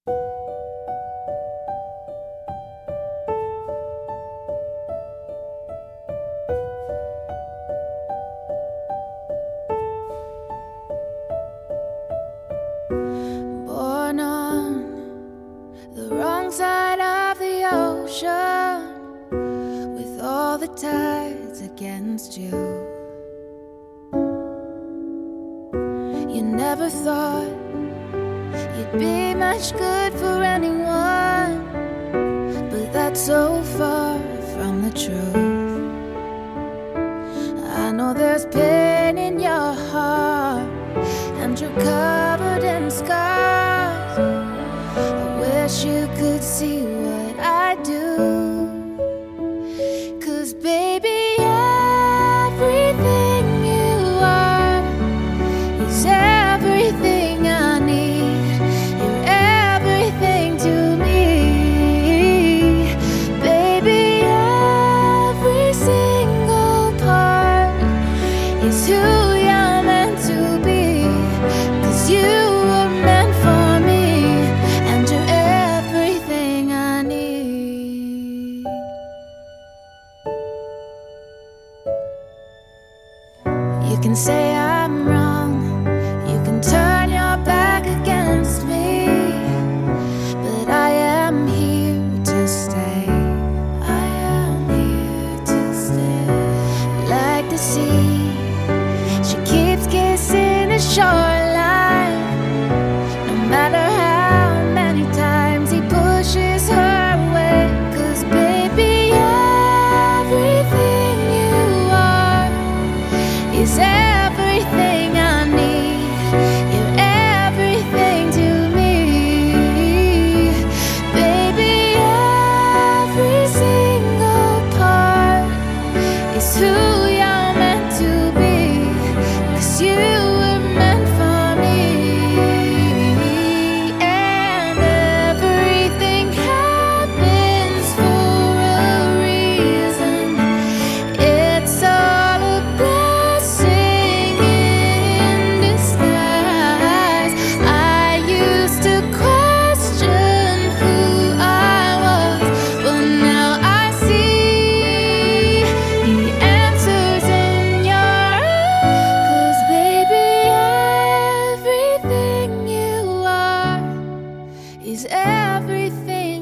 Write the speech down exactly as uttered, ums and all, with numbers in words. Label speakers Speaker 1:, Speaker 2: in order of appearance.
Speaker 1: Born on the wrong side of the ocean, with all the tides against you. You never thought you'd be much good for anyone, but that's so far from the truth. I know there's pain in your heart, and you're covered in scars. I wish you could see what I do, 'cause baby, everything you are is everything I need. You're everything to me, baby. Every single part is who you're meant to be, 'cause you were meant for me, and you're everything I need. You can say I'm wrong, you can turn your back against me, but I am here to stay. I am here to stay. Like the sea, she keeps kissing the shoreline, no matter how many times he pushes her away. 'Cause baby, everything you are is everything I need. You're everything to me, baby. Every single part is who you're meant to be, 'cause you were meant for me. And everything happens for a reason. It's all a blessing in disguise. I used to question who I was, but now I see the answers in your eyes. 'Cause baby, everything you are is everything